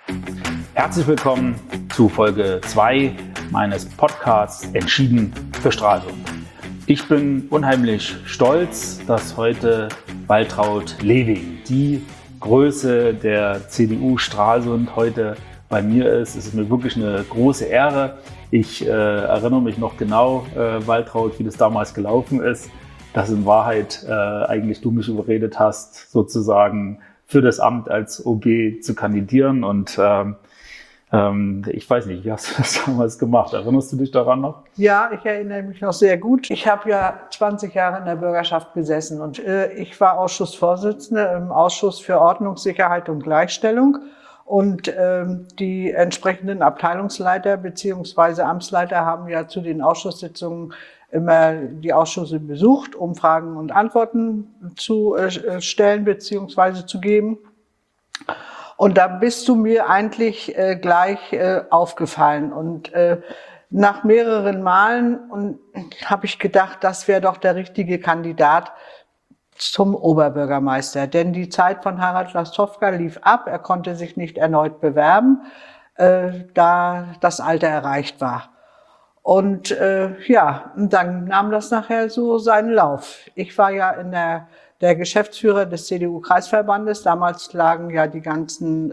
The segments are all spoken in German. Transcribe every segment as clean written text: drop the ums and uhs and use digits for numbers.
Herzlich willkommen zu Folge 2 meines Podcasts Entschieden für Stralsund. Ich bin unheimlich stolz, dass heute Waltraud Lewing, die Größe der CDU Stralsund, heute bei mir ist. Es ist mir wirklich eine große Ehre. Ich erinnere mich noch genau, Waltraud, wie das damals gelaufen ist, dass in Wahrheit eigentlich du mich überredet hast, sozusagen für das Amt als OB zu kandidieren. Und ich weiß nicht, wie hast du das damals gemacht? Erinnerst du dich daran noch? Ja, ich erinnere mich noch sehr gut. Ich habe ja 20 Jahre in der Bürgerschaft gesessen und ich war Ausschussvorsitzende im Ausschuss für Ordnung, Sicherheit und Gleichstellung. Und die entsprechenden Abteilungsleiter beziehungsweise Amtsleiter haben ja zu den Ausschusssitzungen immer die Ausschüsse besucht, um Fragen und Antworten zu stellen beziehungsweise zu geben. Und da bist du mir eigentlich gleich aufgefallen. Und nach mehreren Malen habe ich gedacht, das wäre doch der richtige Kandidat zum Oberbürgermeister. Denn die Zeit von Harald Lastowka lief ab. Er konnte sich nicht erneut bewerben, da das Alter erreicht war. Und dann nahm das nachher so seinen Lauf. Ich war ja in der Geschäftsführer des CDU-Kreisverbandes. Damals lagen ja die ganzen,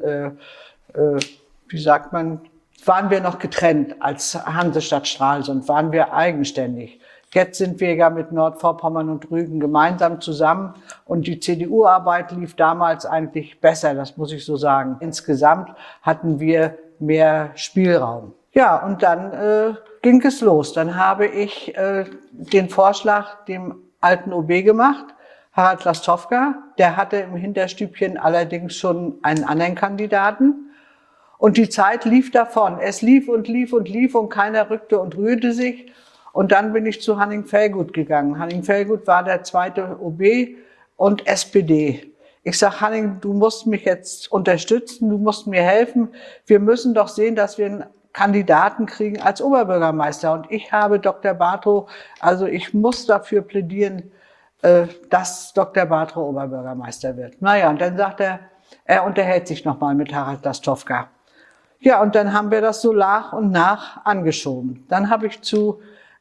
waren wir noch getrennt als Hansestadt Stralsund, waren wir eigenständig. Jetzt sind wir ja mit Nordvorpommern und Rügen gemeinsam zusammen und die CDU-Arbeit lief damals eigentlich besser, das muss ich so sagen. Insgesamt hatten wir mehr Spielraum. Ja, und dann ging es los. Dann habe ich den Vorschlag dem alten OB gemacht, Harald Lastowka. Der hatte im Hinterstübchen allerdings schon einen anderen Kandidaten. Und die Zeit lief davon. Es lief und lief und lief und keiner rückte und rührte sich. Und dann bin ich zu Hanning Fellgut gegangen. Hanning Fellgut war der zweite OB und SPD. Ich sag, Hanning, du musst mich jetzt unterstützen, du musst mir helfen. Wir müssen doch sehen, dass wir einen Kandidaten kriegen als Oberbürgermeister. Und ich habe Dr. Bartrow, also ich muss dafür plädieren, dass Dr. Bartrow Oberbürgermeister wird. Naja, und dann sagt er unterhält sich nochmal mit Harald Lastowka. Ja, und dann haben wir das so nach und nach angeschoben. Dann habe ich zu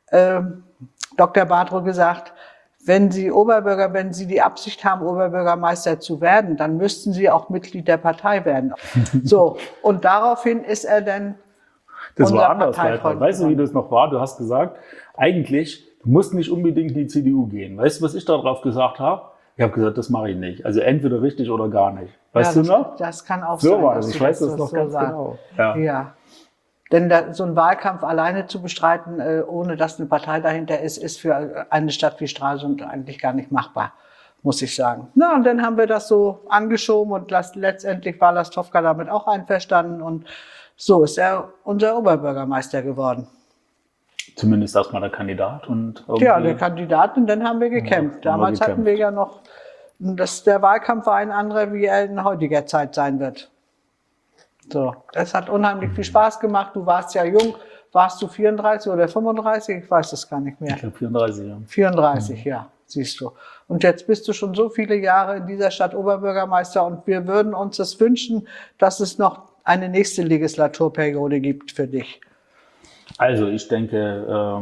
Dr. Bartrow gesagt, wenn Sie die Absicht haben, Oberbürgermeister zu werden, dann müssten Sie auch Mitglied der Partei werden. So, und daraufhin ist er dann Das war anders, Waltraud. Weißt du, wie das noch war? Du hast gesagt, eigentlich, du musst nicht unbedingt in die CDU gehen. Weißt du, was ich darauf gesagt habe? Ich habe gesagt, das mache ich nicht. Also entweder richtig oder gar nicht. Weißt du noch? Das kann auch so sein. So war es. Ich weiß das noch so ganz genau. Ja. Denn so ein Wahlkampf alleine zu bestreiten, ohne dass eine Partei dahinter ist für eine Stadt wie Stralsund eigentlich gar nicht machbar, muss ich sagen. Na, und dann haben wir das so angeschoben und letztendlich war Lastowka damit auch einverstanden und so ist er unser Oberbürgermeister geworden. Zumindest erstmal der Kandidat und ja, der Kandidat und dann haben wir gekämpft. Damals hatten wir ja noch, der Wahlkampf war ein anderer, wie er in heutiger Zeit sein wird. So, es hat unheimlich viel Spaß gemacht. Du warst ja jung. Warst du 34 oder 35? Ich weiß es gar nicht mehr. Ich glaube 34, ja. 34, ja, siehst du. Und jetzt bist du schon so viele Jahre in dieser Stadt Oberbürgermeister und wir würden uns das wünschen, dass es noch eine nächste Legislaturperiode gibt für dich. Also ich denke,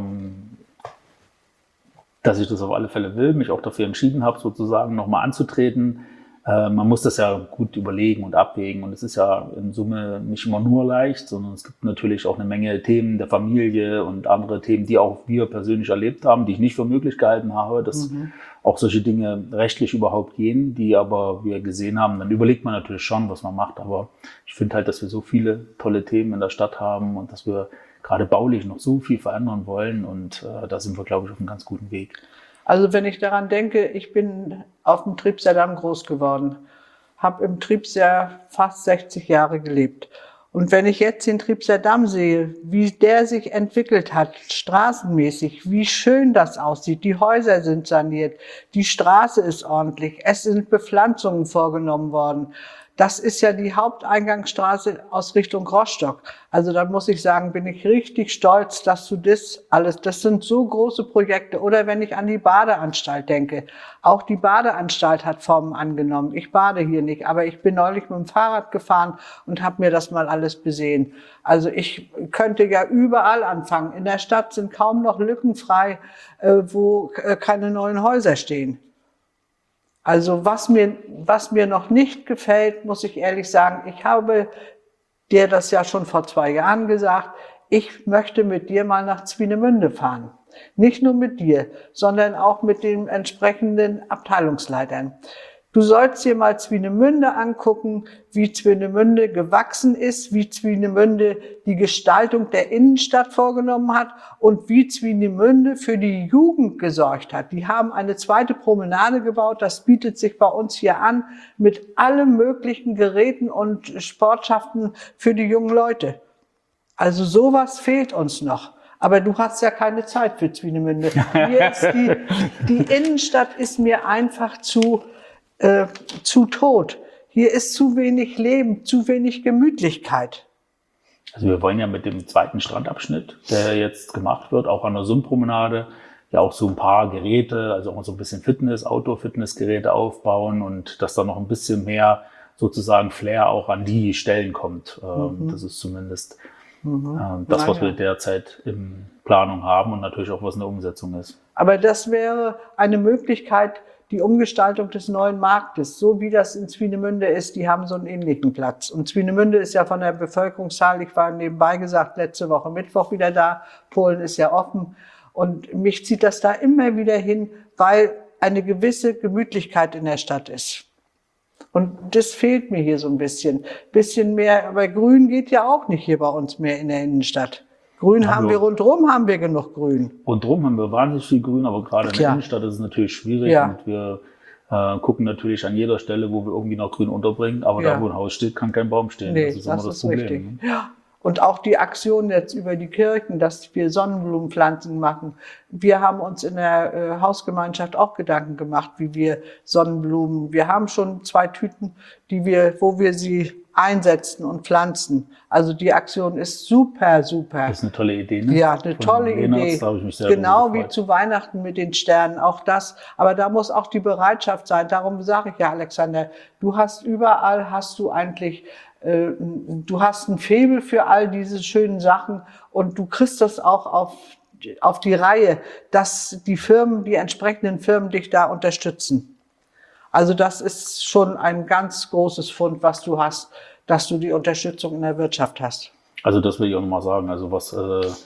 dass ich das auf alle Fälle will, mich auch dafür entschieden habe, sozusagen nochmal anzutreten. Man muss das ja gut überlegen und abwägen und es ist ja in Summe nicht immer nur leicht, sondern es gibt natürlich auch eine Menge Themen der Familie und andere Themen, die auch wir persönlich erlebt haben, die ich nicht für möglich gehalten habe, dass auch solche Dinge rechtlich überhaupt gehen, die aber wir gesehen haben. Dann überlegt man natürlich schon, was man macht, aber ich finde halt, dass wir so viele tolle Themen in der Stadt haben und dass wir gerade baulich noch so viel verändern wollen und da sind wir, glaube ich, auf einem ganz guten Weg. Also wenn ich daran denke, ich bin auf dem Triebseer Damm groß geworden, habe im Triebseer fast 60 Jahre gelebt. Und wenn ich jetzt den Triebseer Damm sehe, wie der sich entwickelt hat, straßenmäßig, wie schön das aussieht, die Häuser sind saniert, die Straße ist ordentlich, es sind Bepflanzungen vorgenommen worden, Das ist ja die Haupteingangsstraße aus Richtung Rostock. Also da muss ich sagen, bin ich richtig stolz, dass du das alles, das sind so große Projekte. Oder wenn ich an die Badeanstalt denke. Auch die Badeanstalt hat Formen angenommen. Ich bade hier nicht, aber ich bin neulich mit dem Fahrrad gefahren und habe mir das mal alles besehen. Also ich könnte ja überall anfangen. In der Stadt sind kaum noch Lücken frei, wo keine neuen Häuser stehen. Also was mir noch nicht gefällt, muss ich ehrlich sagen, ich habe dir das ja schon vor 2 Jahren gesagt, ich möchte mit dir mal nach Swinemünde fahren. Nicht nur mit dir, sondern auch mit den entsprechenden Abteilungsleitern. Du sollst dir mal Swinemünde angucken, wie Swinemünde gewachsen ist, wie Swinemünde die Gestaltung der Innenstadt vorgenommen hat und wie Swinemünde für die Jugend gesorgt hat. Die haben eine zweite Promenade gebaut, das bietet sich bei uns hier an, mit allen möglichen Geräten und Sportschaften für die jungen Leute. Also sowas fehlt uns noch. Aber du hast ja keine Zeit für Swinemünde. Hier ist die Innenstadt ist mir einfach zu tot. Hier ist zu wenig Leben, zu wenig Gemütlichkeit. Also wir wollen ja mit dem zweiten Strandabschnitt, der jetzt gemacht wird, auch an der Sundpromenade, ja auch so ein paar Geräte, also auch so ein bisschen Outdoor-Fitnessgeräte aufbauen und dass da noch ein bisschen mehr sozusagen Flair auch an die Stellen kommt. Das ist zumindest das, was wir derzeit in Planung haben und natürlich auch, was in der Umsetzung ist. Aber das wäre eine Möglichkeit, die Umgestaltung des neuen Marktes, so wie das in Swinemünde ist, die haben so einen ähnlichen Platz. Und Swinemünde ist ja von der Bevölkerungszahl, ich war nebenbei gesagt, letzte Woche Mittwoch wieder da, Polen ist ja offen. Und mich zieht das da immer wieder hin, weil eine gewisse Gemütlichkeit in der Stadt ist. Und das fehlt mir hier so ein bisschen. Bisschen mehr, aber Grün geht ja auch nicht hier bei uns mehr in der Innenstadt. Grün haben wir, rundherum haben wir genug Grün. Rundherum haben wir wahnsinnig viel Grün, aber gerade in der Innenstadt ist es natürlich schwierig. Ja. Und wir gucken natürlich an jeder Stelle, wo wir irgendwie noch Grün unterbringen. Aber da, wo ein Haus steht, kann kein Baum stehen. Nee, das ist immer das Problem. Richtig. Ja. Und auch die Aktion jetzt über die Kirchen, dass wir Sonnenblumenpflanzen machen. Wir haben uns in der Hausgemeinschaft auch Gedanken gemacht, wie wir Sonnenblumen, wir haben schon 2 Tüten, wo wir sie einsetzen und pflanzen. Also die Aktion ist super, super. Das ist eine tolle Idee, ne? Ja, eine tolle Idee. Da habe ich mich sehr genau wie zu Weihnachten mit den Sternen, auch das. Aber da muss auch die Bereitschaft sein. Darum sage ich ja, Alexander, du hast überall, du hast ein Faible für all diese schönen Sachen und du kriegst das auch auf die Reihe, dass die entsprechenden Firmen dich da unterstützen. Also das ist schon ein ganz großes Fund, was du hast, dass du die Unterstützung in der Wirtschaft hast. Also das will ich auch nochmal sagen. Also was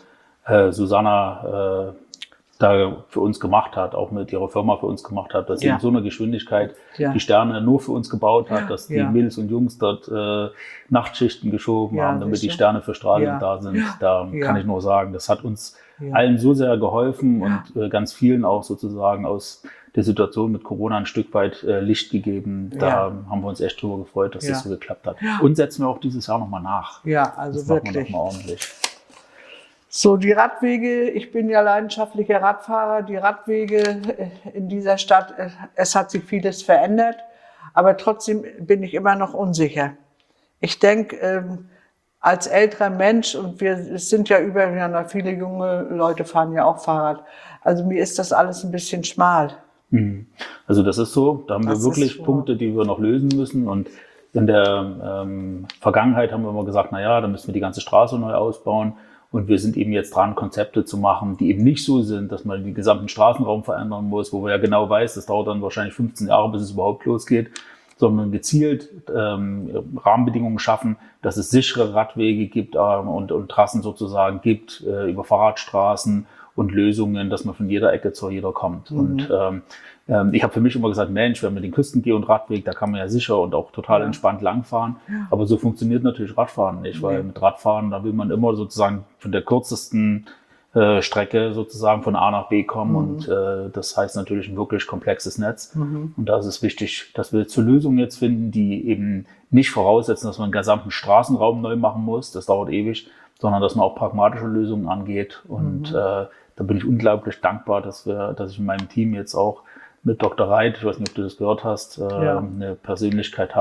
Susanna da für uns gemacht hat, auch mit ihrer Firma für uns gemacht hat, dass sie in so einer Geschwindigkeit die Sterne nur für uns gebaut hat, dass die Mädels und Jungs dort Nachtschichten geschoben haben, damit die Sterne für Strahlung da sind. Da kann ich nur sagen, das hat uns allen so sehr geholfen und ganz vielen auch sozusagen aus der Situation mit Corona ein Stück weit Licht gegeben. Da haben wir uns echt drüber gefreut, dass das so geklappt hat. Und setzen wir auch dieses Jahr nochmal nach. Ja, also das wirklich. Machen wir noch mal ordentlich. So, die Radwege, ich bin ja leidenschaftlicher Radfahrer, die Radwege in dieser Stadt, es hat sich vieles verändert, aber trotzdem bin ich immer noch unsicher. Ich denke, als älterer Mensch, und es sind ja viele junge Leute fahren ja auch Fahrrad, also mir ist das alles ein bisschen schmal. Also das ist so, da haben wir wirklich Punkte, die wir noch lösen müssen und in der Vergangenheit haben wir immer gesagt, na ja, da müssen wir die ganze Straße neu ausbauen. Und wir sind eben jetzt dran, Konzepte zu machen, die eben nicht so sind, dass man den gesamten Straßenraum verändern muss, wo man ja genau weiß, das dauert dann wahrscheinlich 15 Jahre, bis es überhaupt losgeht, sondern gezielt Rahmenbedingungen schaffen, dass es sichere Radwege gibt und Trassen sozusagen gibt über Fahrradstraßen und Lösungen, dass man von jeder Ecke zu jeder kommt. Und ich habe für mich immer gesagt, Mensch, wenn man den Küstengeh- und Radweg, da kann man ja sicher und auch total entspannt langfahren. Aber so funktioniert natürlich Radfahren nicht, weil mit Radfahren, da will man immer sozusagen von der kürzesten Strecke sozusagen von A nach B kommen. Und das heißt natürlich ein wirklich komplexes Netz. Und da ist es wichtig, dass wir zur Lösung jetzt finden, die eben nicht voraussetzen, dass man den gesamten Straßenraum neu machen muss. Das dauert ewig, sondern dass man auch pragmatische Lösungen angeht. Und da bin ich unglaublich dankbar, dass ich in meinem Team jetzt auch mit Dr. Reit, ich weiß nicht, ob du das gehört hast, eine Persönlichkeit habe,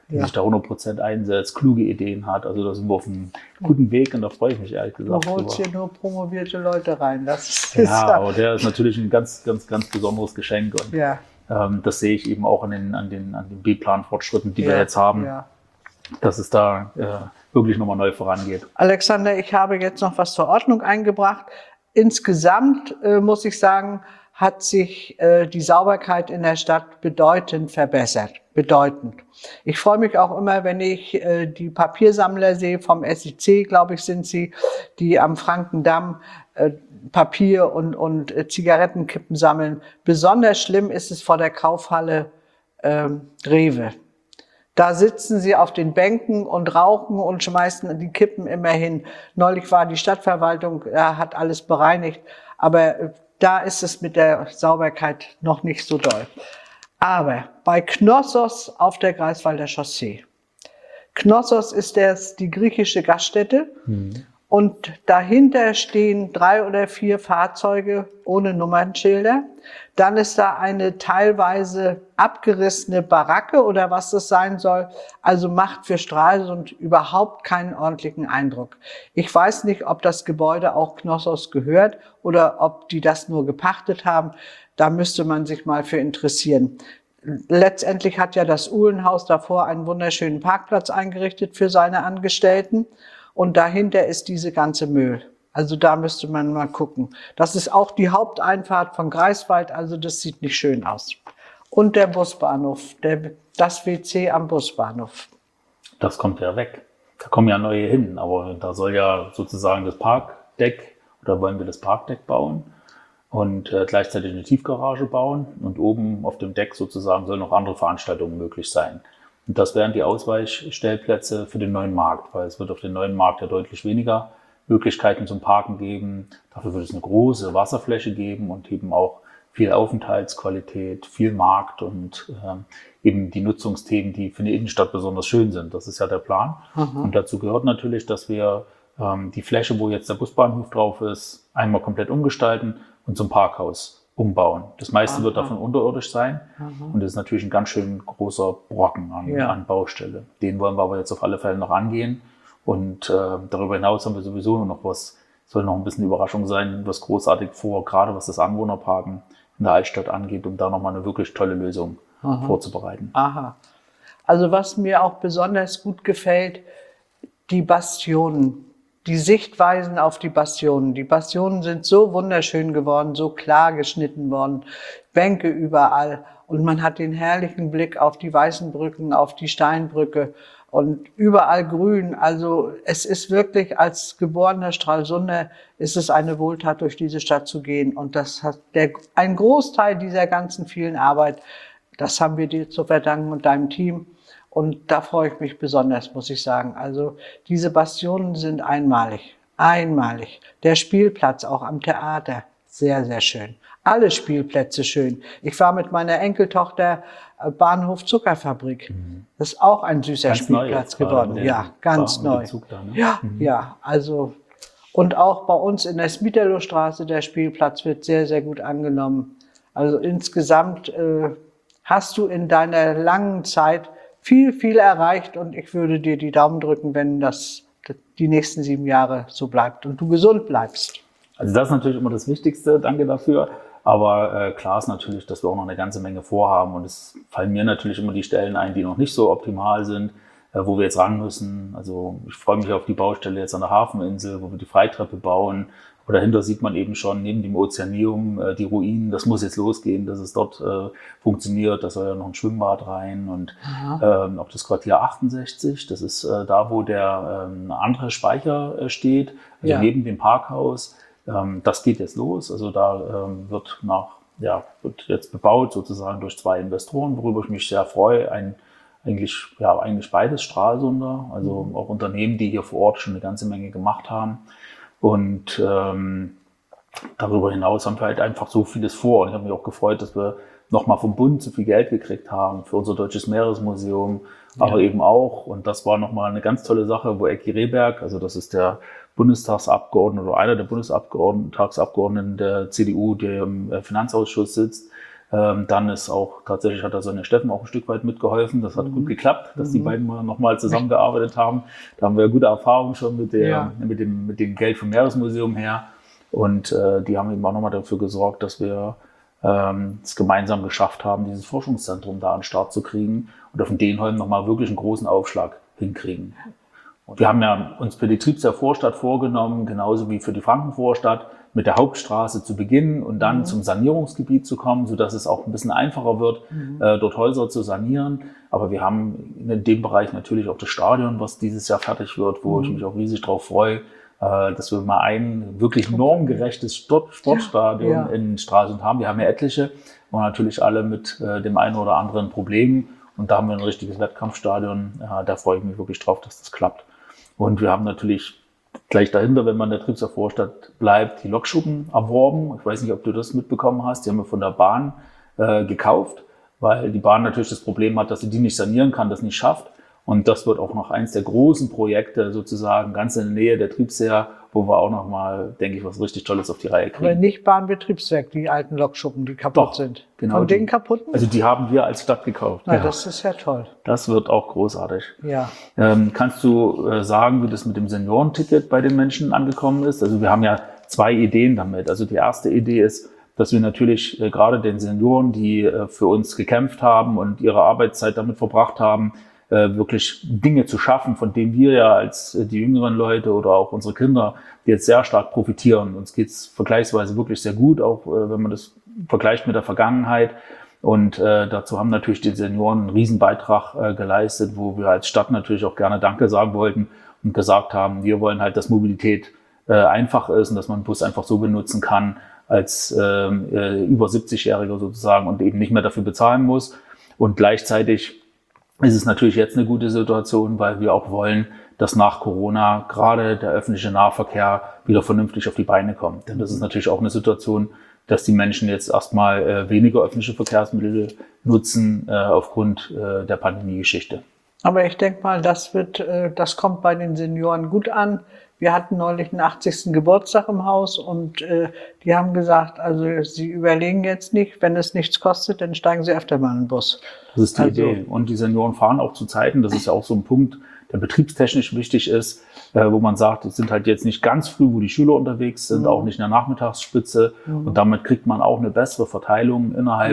die sich da 100% einsetzt, kluge Ideen hat. Also da sind wir auf einem guten Weg und da freue ich mich ehrlich gesagt. Du holst hier nur promovierte Leute rein. Das ja, aber der ist natürlich ein ganz, ganz, ganz besonderes Geschenk. Und ja. Das sehe ich eben auch an den B-Plan-Fortschritten, die wir jetzt haben, dass es da wirklich nochmal neu vorangeht. Alexander, ich habe jetzt noch was zur Ordnung eingebracht. Insgesamt muss ich sagen, hat sich die Sauberkeit in der Stadt bedeutend verbessert. Bedeutend. Ich freue mich auch immer, wenn ich die Papiersammler sehe, vom SIC, glaube ich, sind sie, die am Frankendamm Papier und Zigarettenkippen sammeln. Besonders schlimm ist es vor der Kaufhalle Rewe. Da sitzen sie auf den Bänken und rauchen und schmeißen die Kippen immer hin. Neulich war die Stadtverwaltung, hat alles bereinigt, aber da ist es mit der Sauberkeit noch nicht so doll. Aber bei Knossos auf der Greifswalder Chaussee. Knossos ist die griechische Gaststätte und dahinter stehen 3 oder 4 Fahrzeuge ohne Nummernschilder. Dann ist da eine teilweise abgerissene Baracke oder was das sein soll. Also macht für Stralsund überhaupt keinen ordentlichen Eindruck. Ich weiß nicht, ob das Gebäude auch Knossos gehört oder ob die das nur gepachtet haben. Da müsste man sich mal für interessieren. Letztendlich hat ja das Uhlenhaus davor einen wunderschönen Parkplatz eingerichtet für seine Angestellten. Und dahinter ist diese ganze Müll. Also da müsste man mal gucken. Das ist auch die Haupteinfahrt von Greifswald, also das sieht nicht schön aus. Und der Busbahnhof, das WC am Busbahnhof. Das kommt ja weg. Da kommen ja neue hin, aber da soll ja sozusagen das Parkdeck, oder wollen wir das Parkdeck bauen und gleichzeitig eine Tiefgarage bauen und oben auf dem Deck sozusagen sollen noch andere Veranstaltungen möglich sein. Und das wären die Ausweichstellplätze für den neuen Markt, weil es wird auf dem neuen Markt ja deutlich weniger Möglichkeiten zum Parken geben. Dafür wird es eine große Wasserfläche geben und eben auch viel Aufenthaltsqualität, viel Markt und eben die Nutzungsthemen, die für eine Innenstadt besonders schön sind. Das ist ja der Plan. Und dazu gehört natürlich, dass wir die Fläche, wo jetzt der Busbahnhof drauf ist, einmal komplett umgestalten und zum Parkhaus umbauen. Das meiste wird davon unterirdisch sein und das ist natürlich ein ganz schön großer Brocken an Baustelle. Den wollen wir aber jetzt auf alle Fälle noch angehen und darüber hinaus haben wir sowieso noch was, soll noch ein bisschen Überraschung sein, was großartig vor, gerade was das Anwohnerparken in der Altstadt angeht, um da nochmal eine wirklich tolle Lösung vorzubereiten. Aha. Also was mir auch besonders gut gefällt, die Bastionen. Die Sichtweisen auf die Bastionen. Die Bastionen sind so wunderschön geworden, so klar geschnitten worden, Bänke überall und man hat den herrlichen Blick auf die weißen Brücken, auf die Steinbrücke und überall grün. Also es ist wirklich, als geborener Stralsunder, ist es eine Wohltat, durch diese Stadt zu gehen und das hat ein Großteil dieser ganzen vielen Arbeit, das haben wir dir zu verdanken und deinem Team. Und da freue ich mich besonders, muss ich sagen. Also diese Bastionen sind einmalig, einmalig. Der Spielplatz auch am Theater, sehr, sehr schön. Alle Spielplätze schön. Ich war mit meiner Enkeltochter Bahnhof Zuckerfabrik. Das ist auch ein süßer ganz Spielplatz geworden. Ja, ganz neu. Da, ne? Ja, ja, also und auch bei uns in der Smiterlowstraße, der Spielplatz wird sehr, sehr gut angenommen. Also insgesamt hast du in deiner langen Zeit viel erreicht und ich würde dir die Daumen drücken, wenn das die nächsten 7 Jahre so bleibt und du gesund bleibst. Also das ist natürlich immer das Wichtigste, danke dafür. Aber klar ist natürlich, dass wir auch noch eine ganze Menge vorhaben und es fallen mir natürlich immer die Stellen ein, die noch nicht so optimal sind, wo wir jetzt ran müssen. Also ich freue mich auf die Baustelle jetzt an der Hafeninsel, wo wir die Freitreppe bauen. Und dahinter sieht man eben schon neben dem Ozeaneum die Ruinen. Das muss jetzt losgehen, dass es dort funktioniert. Da soll ja noch ein Schwimmbad rein und auch das Quartier 68. Das ist da, wo der andere Speicher steht, also neben dem Parkhaus. Das geht jetzt los. Also da wird jetzt bebaut sozusagen durch 2 Investoren, worüber ich mich sehr freue. Eigentlich beides Stralsunder, also auch Unternehmen, die hier vor Ort schon eine ganze Menge gemacht haben. Und darüber hinaus haben wir halt einfach so vieles vor. Und ich habe mich auch gefreut, dass wir nochmal vom Bund so viel Geld gekriegt haben für unser Deutsches Meeresmuseum, aber eben auch, und das war nochmal eine ganz tolle Sache, wo Ecki Rehberg, also das ist der Bundestagsabgeordnete oder einer der Bundestagsabgeordneten der CDU, der im Finanzausschuss sitzt, Dann ist auch, tatsächlich hat da Sonja Steffen auch ein Stück weit mitgeholfen. Das hat gut geklappt, dass die beiden mal nochmal zusammengearbeitet haben. Da haben wir gute Erfahrungen schon mit dem Geld vom Meeresmuseum her. Und die haben eben auch nochmal dafür gesorgt, dass wir es gemeinsam geschafft haben, dieses Forschungszentrum da an den Start zu kriegen und auf den Denholm nochmal wirklich einen großen Aufschlag hinkriegen. Und wir haben ja uns für die Triebseer Vorstadt vorgenommen, genauso wie für die Frankenvorstadt, mit der Hauptstraße zu beginnen und dann zum Sanierungsgebiet zu kommen, sodass es auch ein bisschen einfacher wird, dort Häuser zu sanieren. Aber wir haben in dem Bereich natürlich auch das Stadion, was dieses Jahr fertig wird, wo ich mich auch riesig drauf freue, dass wir mal ein wirklich normgerechtes Sportstadion in Stralsund haben. Wir haben ja etliche und natürlich alle mit dem einen oder anderen Problem. Und da haben wir ein richtiges Wettkampfstadion. Da freue ich mich wirklich drauf, dass das klappt. Und wir haben natürlich gleich dahinter, wenn man in der Triebseer Vorstadt bleibt, die Lokschuppen erworben. Ich weiß nicht, ob du das mitbekommen hast. Die haben wir von der Bahn gekauft, weil die Bahn natürlich das Problem hat, dass sie die nicht sanieren kann, das nicht schafft. Und das wird auch noch eins der großen Projekte sozusagen ganz in der Nähe der Triebseer, wo wir auch noch mal, denke ich, was richtig Tolles auf die Reihe kriegen. Aber nicht Bahnbetriebswerk, die alten Lokschuppen, die kaputt sind. Genau. Von den kaputten? Also die haben wir als Stadt gekauft. Na, das ist ja toll. Das wird auch großartig. Ja. Kannst du sagen, wie das mit dem Seniorenticket bei den Menschen angekommen ist? Also wir haben ja 2 Ideen damit. Also die erste Idee ist, dass wir natürlich gerade den Senioren, die für uns gekämpft haben und ihre Arbeitszeit damit verbracht haben, wirklich Dinge zu schaffen, von denen wir ja als die jüngeren Leute oder auch unsere Kinder jetzt sehr stark profitieren. Uns geht's vergleichsweise wirklich sehr gut, auch wenn man das vergleicht mit der Vergangenheit. Und dazu haben natürlich die Senioren einen Riesenbeitrag geleistet, wo wir als Stadt natürlich auch gerne Danke sagen wollten und gesagt haben, wir wollen halt, dass Mobilität einfach ist und dass man den Bus einfach so benutzen kann als über 70-Jähriger sozusagen und eben nicht mehr dafür bezahlen muss. Und gleichzeitig ist es natürlich jetzt eine gute Situation, weil wir auch wollen, dass nach Corona gerade der öffentliche Nahverkehr wieder vernünftig auf die Beine kommt. Denn das ist natürlich auch eine Situation, dass die Menschen jetzt erstmal weniger öffentliche Verkehrsmittel nutzen aufgrund der Pandemie-Geschichte. Aber ich denke mal, das kommt bei den Senioren gut an. Wir hatten neulich den 80. Geburtstag im Haus und die haben gesagt, also sie überlegen jetzt nicht, wenn es nichts kostet, dann steigen sie öfter mal in den Bus. Das ist die Idee. Und die Senioren fahren auch zu Zeiten, das ist ja auch so ein Punkt, der betriebstechnisch wichtig ist, wo man sagt, es sind halt jetzt nicht ganz früh, wo die Schüler unterwegs sind, auch nicht in der Nachmittagsspitze. Und damit kriegt man auch eine bessere Verteilung innerhalb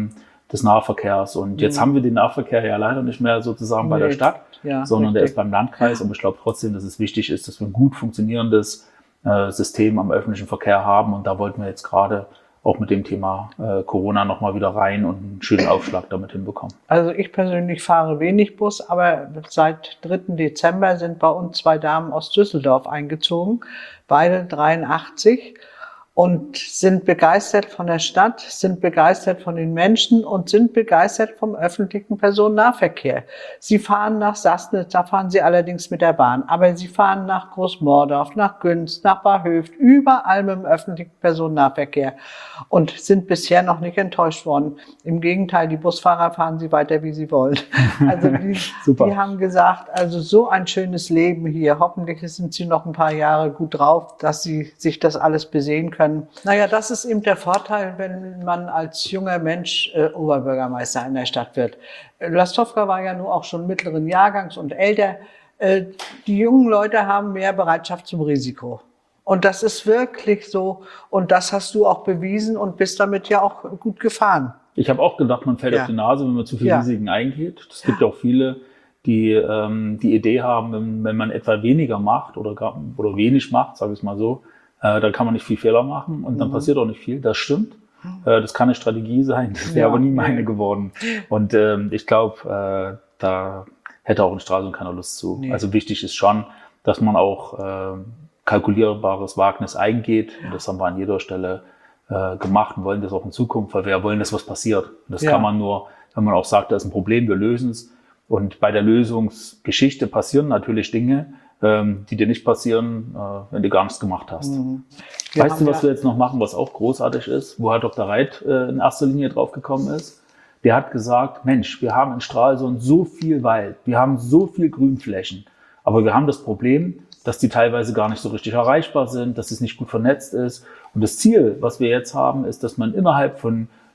des Nahverkehrs. Und jetzt haben wir den Nahverkehr ja leider nicht mehr sozusagen bei der Stadt, sondern der ist beim Landkreis. Und ich glaube trotzdem, dass es wichtig ist, dass wir ein gut funktionierendes System am öffentlichen Verkehr haben. Und da wollten wir jetzt gerade auch mit dem Thema Corona nochmal wieder rein und einen schönen Aufschlag damit hinbekommen. Also ich persönlich fahre wenig Bus, aber seit 3. Dezember sind bei uns 2 Damen aus Düsseldorf eingezogen, beide 83. Und sind begeistert von der Stadt, sind begeistert von den Menschen und sind begeistert vom öffentlichen Personennahverkehr. Sie fahren nach Sassnitz, da fahren sie allerdings mit der Bahn, aber sie fahren nach Großmordorf, nach Günz, nach Barhöft, überall mit dem öffentlichen Personennahverkehr und sind bisher noch nicht enttäuscht worden. Im Gegenteil, die Busfahrer fahren sie weiter, wie sie wollen. Also die haben gesagt, also so ein schönes Leben hier. Hoffentlich sind sie noch ein paar Jahre gut drauf, dass sie sich das alles besehen können. Naja, das ist eben der Vorteil, wenn man als junger Mensch Oberbürgermeister in der Stadt wird. Lastowka war ja nur auch schon mittleren Jahrgangs und älter. Die jungen Leute haben mehr Bereitschaft zum Risiko. Und das ist wirklich so. Und das hast du auch bewiesen und bist damit ja auch gut gefahren. Ich habe auch gedacht, man fällt auf die Nase, wenn man zu viel Risiken eingeht. Es gibt ja auch viele, die die Idee haben, wenn man etwa weniger macht oder wenig macht, sage ich es mal so, dann kann man nicht viel Fehler machen und dann passiert auch nicht viel. Das stimmt. Das kann eine Strategie sein. Das wäre aber nie meine geworden. Und ich glaube, da hätte auch in Stralsund keiner Lust zu. Nee. Also wichtig ist schon, dass man auch kalkulierbares Wagnis eingeht. Und das haben wir an jeder Stelle gemacht und wollen das auch in Zukunft, weil wir wollen, dass was passiert. Und das kann man nur, wenn man auch sagt, da ist ein Problem, wir lösen es. Und bei der Lösungsgeschichte passieren natürlich Dinge, die dir nicht passieren, wenn du gar nichts gemacht hast. Weißt du, was wir jetzt noch machen, was auch großartig ist, wo Herr Dr. Reit in erster Linie drauf gekommen ist? Der hat gesagt, Mensch, wir haben in Stralsund so viel Wald, wir haben so viel Grünflächen, aber wir haben das Problem, dass die teilweise gar nicht so richtig erreichbar sind, dass es nicht gut vernetzt ist. Und das Ziel, was wir jetzt haben, ist, dass man innerhalb von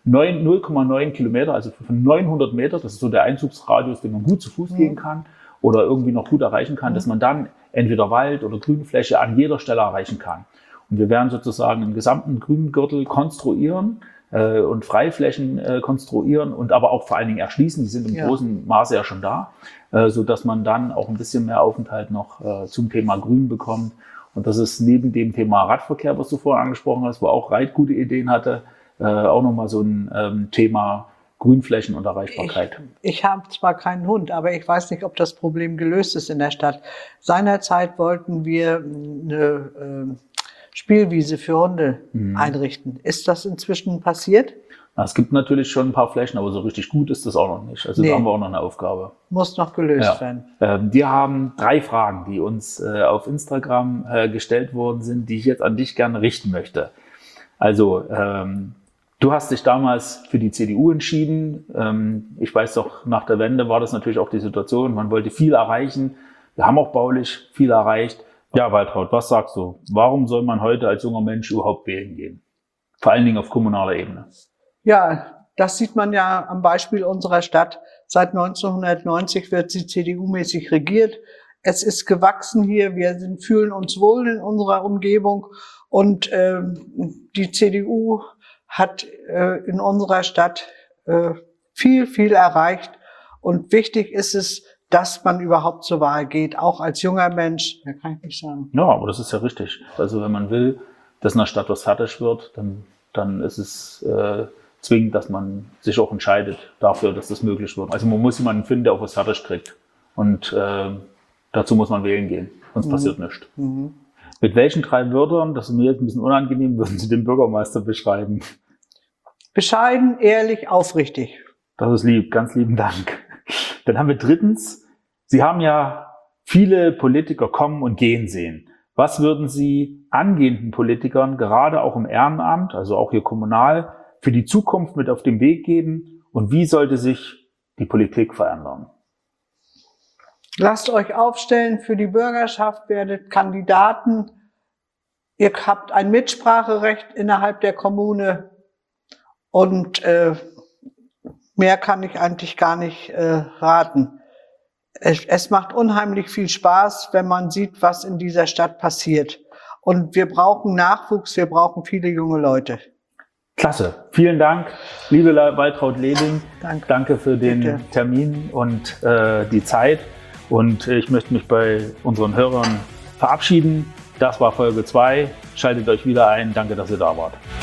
0,9 Kilometer, also von 900 Meter, das ist so der Einzugsradius, den man gut zu Fuß gehen kann oder irgendwie noch gut erreichen kann, dass man dann entweder Wald oder Grünfläche an jeder Stelle erreichen kann. Und wir werden sozusagen einen gesamten Grüngürtel konstruieren und Freiflächen konstruieren und aber auch vor allen Dingen erschließen. Die sind im großen Maße ja schon da, so dass man dann auch ein bisschen mehr Aufenthalt noch zum Thema Grün bekommt. Und das ist neben dem Thema Radverkehr, was du vorher angesprochen hast, wo auch Reit gute Ideen hatte, auch nochmal so ein Thema Grünflächen und Erreichbarkeit. Ich habe zwar keinen Hund, aber ich weiß nicht, ob das Problem gelöst ist in der Stadt. Seinerzeit wollten wir eine Spielwiese für Hunde einrichten. Ist das inzwischen passiert? Na, es gibt natürlich schon ein paar Flächen, aber so richtig gut ist das auch noch nicht. Also da haben wir auch noch eine Aufgabe. Muss noch gelöst werden. Wir haben 3 Fragen, die uns auf Instagram gestellt worden sind, die ich jetzt an dich gerne richten möchte. Also, du hast dich damals für die CDU entschieden. Ich weiß doch, nach der Wende war das natürlich auch die Situation, man wollte viel erreichen. Wir haben auch baulich viel erreicht. Ja, Waltraud, was sagst du? Warum soll man heute als junger Mensch überhaupt wählen gehen? Vor allen Dingen auf kommunaler Ebene. Ja, das sieht man ja am Beispiel unserer Stadt. Seit 1990 wird sie CDU-mäßig regiert. Es ist gewachsen hier. Wir fühlen uns wohl in unserer Umgebung. Und die CDU hat in unserer Stadt viel erreicht. Und wichtig ist es, dass man überhaupt zur Wahl geht, auch als junger Mensch. Ja, kann ich nicht sagen. Ja, aber das ist ja richtig. Also wenn man will, dass in der Stadt was fertig wird, dann ist es zwingend, dass man sich auch entscheidet dafür, dass das möglich wird. Also man muss jemanden finden, der auch was fertig kriegt. Und dazu muss man wählen gehen, sonst passiert nichts. Mit welchen 3 Wörtern, das ist mir jetzt ein bisschen unangenehm, würden Sie den Bürgermeister beschreiben? Bescheiden, ehrlich, aufrichtig. Das ist lieb, ganz lieben Dank. Dann haben wir 3. Sie haben ja viele Politiker kommen und gehen sehen. Was würden Sie angehenden Politikern, gerade auch im Ehrenamt, also auch hier kommunal, für die Zukunft mit auf den Weg geben? Und wie sollte sich die Politik verändern? Lasst euch aufstellen für die Bürgerschaft, werdet Kandidaten. Ihr habt ein Mitspracherecht innerhalb der Kommune. Und mehr kann ich eigentlich gar nicht raten. Es macht unheimlich viel Spaß, wenn man sieht, was in dieser Stadt passiert. Und wir brauchen Nachwuchs, wir brauchen viele junge Leute. Klasse. Vielen Dank, liebe Waltraud Lehling. Danke für den Bitte. Termin und die Zeit. Und ich möchte mich bei unseren Hörern verabschieden. Das war Folge 2. Schaltet euch wieder ein. Danke, dass ihr da wart.